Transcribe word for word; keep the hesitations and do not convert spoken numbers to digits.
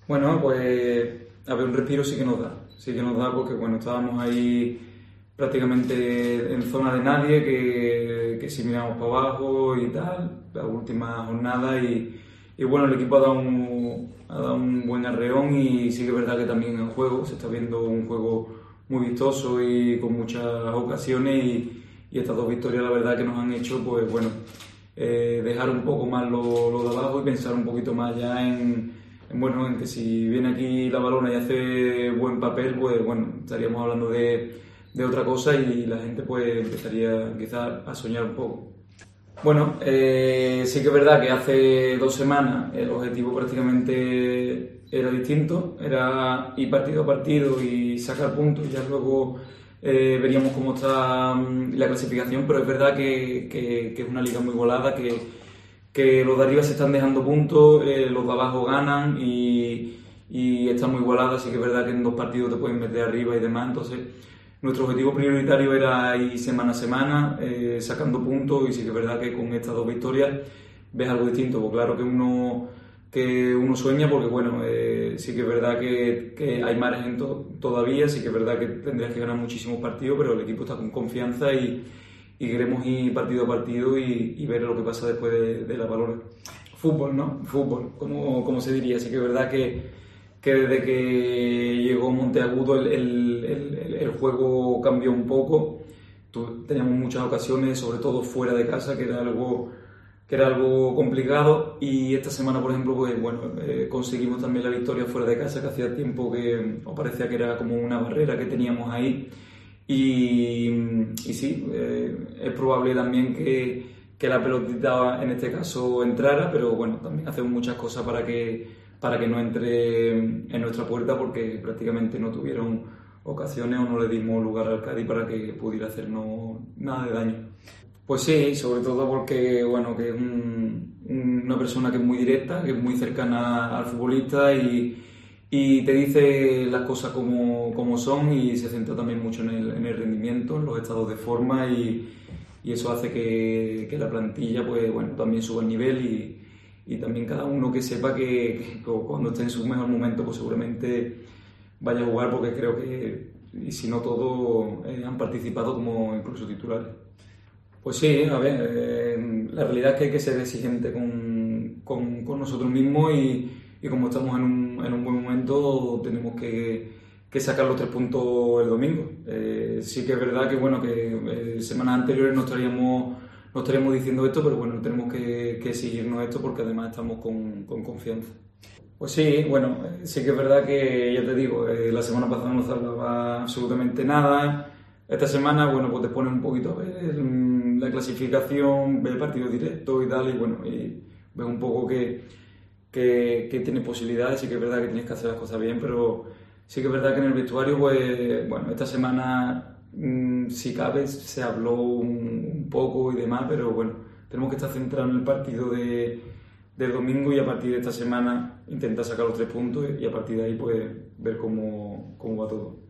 Bueno, pues a ver, un respiro sí que nos da, sí que nos da porque bueno, estábamos ahí prácticamente en zona de nadie, que, que si miramos para abajo y tal, la última jornada y, y bueno, el equipo ha dado, un, ha dado un buen arreón y sí que es verdad que también en el juego se está viendo un juego muy vistoso y con muchas ocasiones y, y estas dos victorias la verdad que nos han hecho pues bueno, eh, dejar un poco más lo, lo de abajo y pensar un poquito más ya en bueno, en que si viene aquí la Balona y hace buen papel, pues bueno, estaríamos hablando de, de otra cosa y la gente pues empezaría quizás a soñar un poco. Bueno, eh, sí que es verdad que hace dos semanas el objetivo prácticamente era distinto, era ir partido a partido y sacar puntos, ya luego eh, veríamos cómo está mm, la clasificación, pero es verdad que, que, que es una liga muy volada, que que los de arriba se están dejando puntos, eh, los de abajo ganan y, y está muy igualada, así que es verdad que en dos partidos te pueden meter arriba y demás, entonces nuestro objetivo prioritario era ir semana a semana eh, sacando puntos y sí que es verdad que con estas dos victorias ves algo distinto, pues claro que uno, que uno sueña porque bueno, eh, sí que es verdad que, que hay margen to- todavía, sí que es verdad que tendrías que ganar muchísimos partidos, pero el equipo está con confianza y y queremos ir partido a partido y, y ver lo que pasa después de, de la Balona. Fútbol, ¿no? Fútbol, como, como se diría. Así que es verdad que, que desde que llegó Monteagudo el, el, el, el juego cambió un poco. Tu, teníamos muchas ocasiones, sobre todo fuera de casa, que era algo que era algo complicado y esta semana, por ejemplo, pues bueno, eh, conseguimos también la victoria fuera de casa, que hacía tiempo que os parecía que era como una barrera que teníamos ahí y, y sí, eh, es probable también que, que la pelotita en este caso entrara, pero bueno, también hacemos muchas cosas para que, para que no entre en nuestra puerta porque prácticamente no tuvieron ocasiones o no le dimos lugar al Cádiz para que pudiera hacernos nada de daño. Pues sí, sobre todo porque bueno, que es un- una persona que es muy directa, que es muy cercana al futbolista y, y te dice las cosas como, como son y se centra también mucho en el, en el rendimiento, en los estados de forma y, y eso hace que, que la plantilla pues bueno, también suba el nivel y, y también cada uno que sepa que, que cuando esté en su mejor momento pues seguramente vaya a jugar porque creo que, y si no todos, eh, han participado como incluso titulares. Pues sí, a ver, eh, la realidad es que hay que ser exigente con, con- con nosotros mismos y, y como estamos en un, en un buen momento tenemos que, que sacar los tres puntos el domingo. Eh, sí que es verdad que bueno que eh, semanas anteriores no estaríamos, no estaríamos diciendo esto, pero bueno, tenemos que, que exigirnos esto porque además estamos con, con confianza. Pues sí, bueno, eh, sí que es verdad que, ya te digo, eh, la semana pasada no se hablaba absolutamente nada. Esta semana, bueno, pues te pones un poquito a ver el- la clasificación, ves partidos directos y tal, y bueno, y ves un poco que, que, que tiene posibilidades, sí que es verdad que tienes que hacer las cosas bien, pero sí que es verdad que en el vestuario, pues, bueno, esta semana, mm, si cabe, se habló un, un poco y demás, pero bueno, tenemos que estar centrados en el partido de del domingo y a partir de esta semana intentar sacar los tres puntos y a partir de ahí pues ver cómo, cómo va todo.